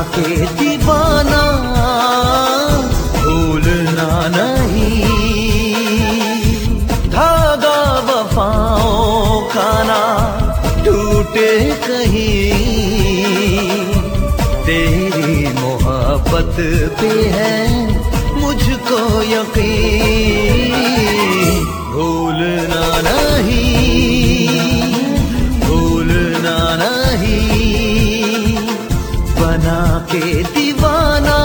के दीवाना, भूलना नहीं। धागा वफाओं का ना टूटे कहीं, तेरी मोहब्बत पे है मुझको यकीन। भूलना नहीं, भूलना नहीं, बना के दीवाना,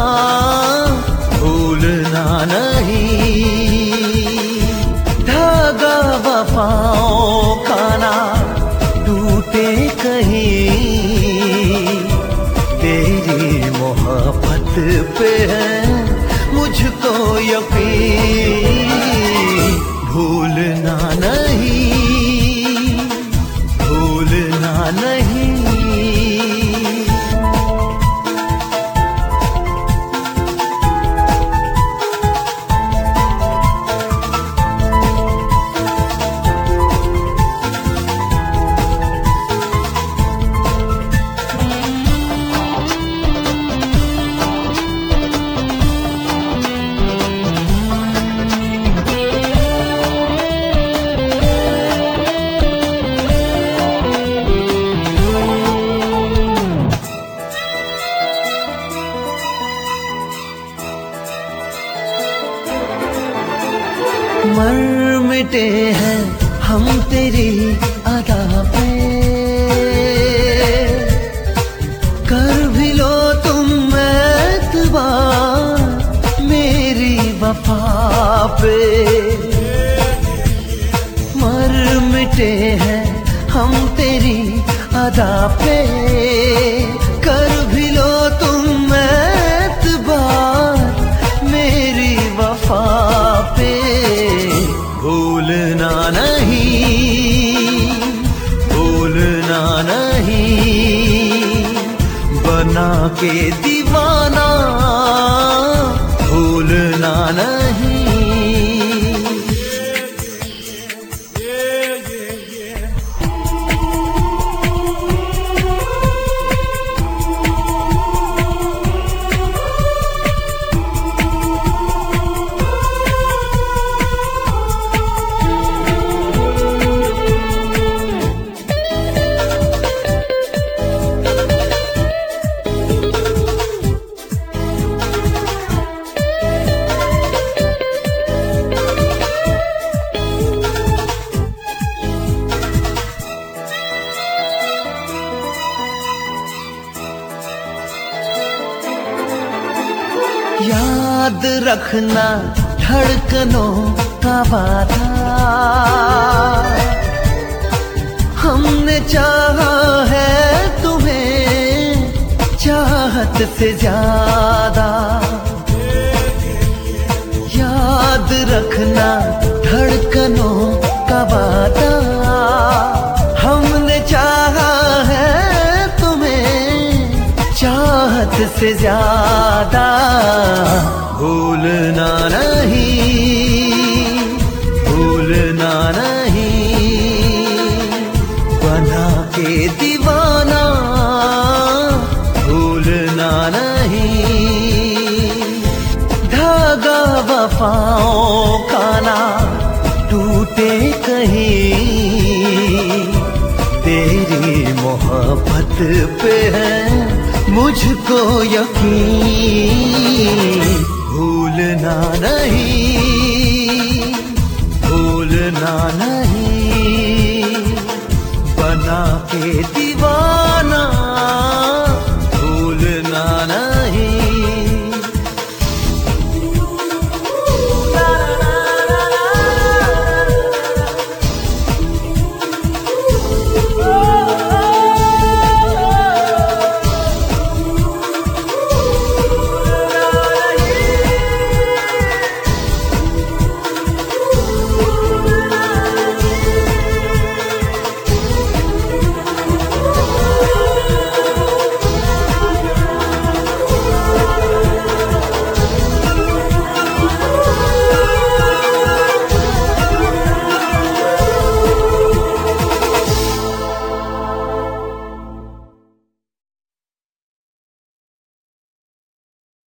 भूलना नहीं। धागा वफाओं का ना टूटे कहीं, तेरी मोहब्बत पे है मुझको यकीन। भूलना नहीं, भूलना नहीं। मर मिटे हैं हम तेरी अदा पे, कर भी लो तुम एतबार मेरी वफा पे। मर मिटे हैं हम तेरी अदा पे, कर भी लो तुम एतबार मेरी वफा पे। भूलना नहीं, भूलना नहीं, बना के दीवाना, भूलना नहीं। याद रखना धड़कनों का वादा, हमने चाहा है तुम्हें चाहत से ज्यादा। याद रखना धड़कनों का वादा, हमने चाहा है तुम्हें चाहत से ज्यादा। भूलना नहीं, भूलना नहीं, बना के दीवाना, भूलना नहीं। धागा वफाओं का ना टूटे कहीं, तेरी मोहब्बत पे है मुझको यकीन। भूलना नहीं, भूलना नहीं, बना के